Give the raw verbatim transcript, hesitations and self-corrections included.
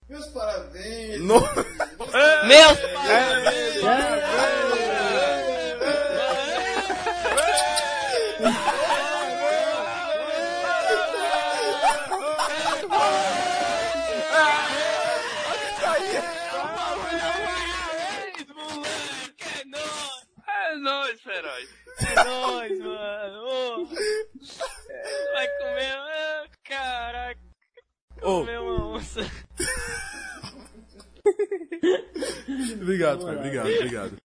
Meus parabéns. No... Meus parabéns. É nóis, Feroz. É nóis, mano. Oh. Vai comer... Ah, caraca. Ô. Comer uma onça. Obrigado, pai. Obrigado, obrigado.